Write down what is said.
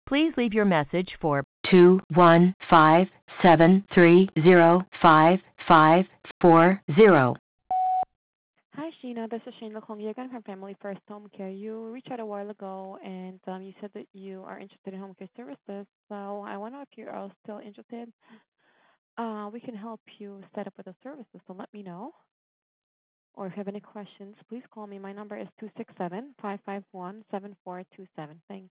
Please leave your message for 215-730-5540. Hi, Sheena. This is Shane calling again from Family First Home Care. You reached out a while ago, and you said that you are interested in home care services. So I want to know if you are still interested. We can help you set up with the services. So let me know. Or if you have any questions, please call me. My number is 267-551-7427. Thanks.